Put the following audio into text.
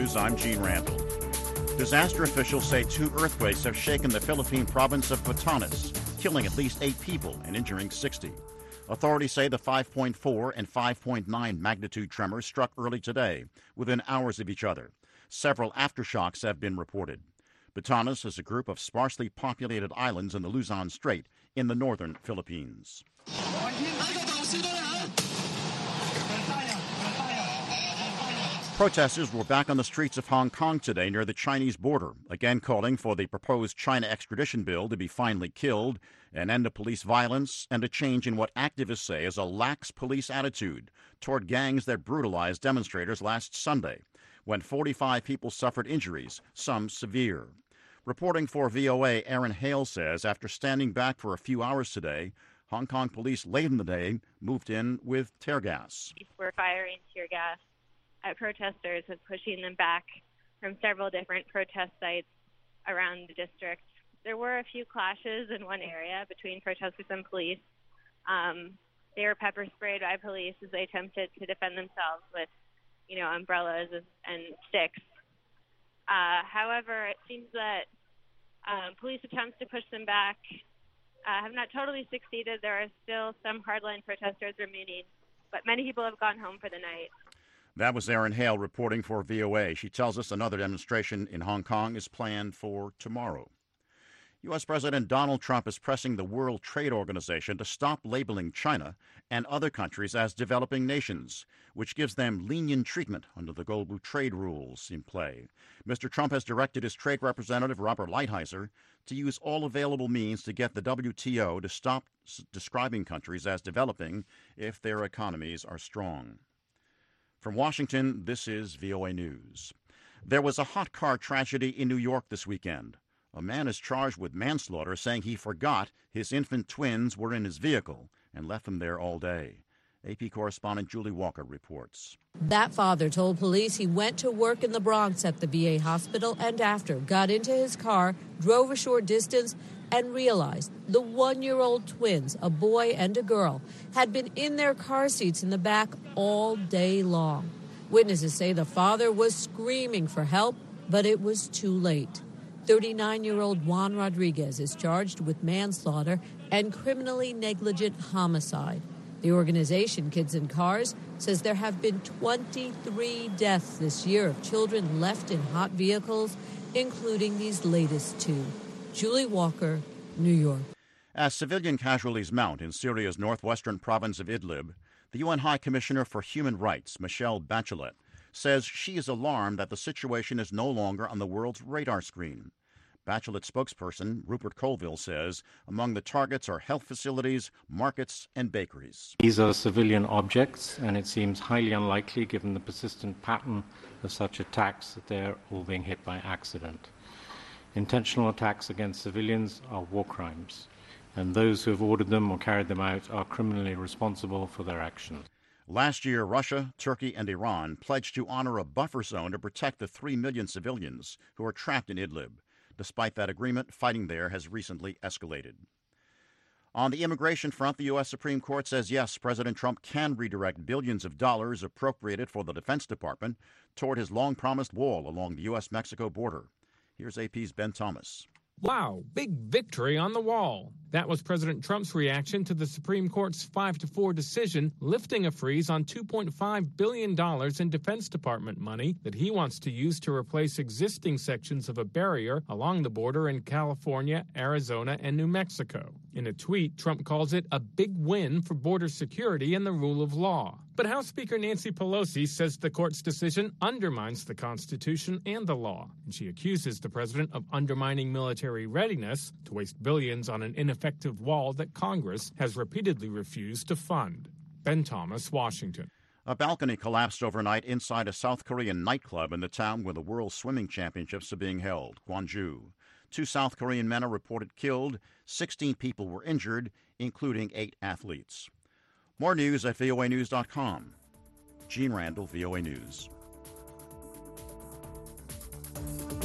News, I'm Gene Randall. Disaster officials say 2 earthquakes have shaken the Philippine province of Batanes, killing at least 8 people and injuring 60. Authorities say the 5.4 and 5.9 magnitude tremors struck early today, within hours of each other. Several aftershocks have been reported. Batanes is a group of sparsely populated islands in the Luzon Strait in the northern Philippines. Protesters were back on the streets of Hong Kong today near the Chinese border, again calling for the proposed China extradition bill to be finally killed, an end to police violence, and a change in what activists say is a lax police attitude toward gangs that brutalized demonstrators last Sunday, when 45 people suffered injuries, some severe. Reporting for VOA, Aaron Hale says after standing back for a few hours today, Hong Kong police late in the day moved in with tear gas. We're firing tear gas at protesters and pushing them back from several different protest sites around the district. There were a few clashes in one area between protesters and police. They were pepper sprayed by police as they attempted to defend themselves with, umbrellas and sticks. However, it seems that police attempts to push them back have not totally succeeded. There are still some hardline protesters remaining, but many people have gone home for the night. That was Erin Hale reporting for VOA. She tells us another demonstration in Hong Kong is planned for tomorrow. U.S. President Donald Trump is pressing the World Trade Organization to stop labeling China and other countries as developing nations, which gives them lenient treatment under the global trade rules in play. Mr. Trump has directed his trade representative, Robert Lighthizer, to use all available means to get the WTO to stop describing countries as developing if their economies are strong. From Washington, this is VOA News. There was a hot car tragedy in New York this weekend. A man is charged with manslaughter, saying he forgot his infant twins were in his vehicle and left them there all day. AP correspondent Julie Walker reports. That father told police he went to work in the Bronx at the VA hospital and after got into his car, drove a short distance, and realized the 1-year-old twins, a boy and a girl, had been in their car seats in the back all day long. Witnesses say the father was screaming for help, but it was too late. 39-year-old Juan Rodriguez is charged with manslaughter and criminally negligent homicide. The organization Kids in Cars says there have been 23 deaths this year of children left in hot vehicles, including these latest 2. Julie Walker, New York. As civilian casualties mount in Syria's northwestern province of Idlib, the UN High Commissioner for Human Rights, Michelle Bachelet, says she is alarmed that the situation is no longer on the world's radar screen. Bachelet spokesperson Rupert Colville says among the targets are health facilities, markets, and bakeries. These are civilian objects, and it seems highly unlikely, given the persistent pattern of such attacks, that they're all being hit by accident. Intentional attacks against civilians are war crimes, and those who have ordered them or carried them out are criminally responsible for their actions. Last year, Russia, Turkey, and Iran pledged to honor a buffer zone to protect the 3 million civilians who are trapped in Idlib. Despite that agreement, fighting there has recently escalated. On the immigration front, the U.S. Supreme Court says yes, President Trump can redirect billions of dollars appropriated for the Defense Department toward his long-promised wall along the U.S.-Mexico border. Here's AP's Ben Thomas. Wow, big victory on the wall. That was President Trump's reaction to the Supreme Court's 5-4 decision lifting a freeze on $2.5 billion in Defense Department money that he wants to use to replace existing sections of a barrier along the border in California, Arizona, and New Mexico. In a tweet, Trump calls it a big win for border security and the rule of law. But House Speaker Nancy Pelosi says the court's decision undermines the Constitution and the law, and she accuses the president of undermining military readiness to waste billions on an ineffective wall that Congress has repeatedly refused to fund. Ben Thomas, Washington. A balcony collapsed overnight inside a South Korean nightclub in the town where the World Swimming Championships are being held, Gwangju. 2 South Korean men are reported killed. 16 people were injured, including 8 athletes. More news at voanews.com. Gene Randall, VOA News.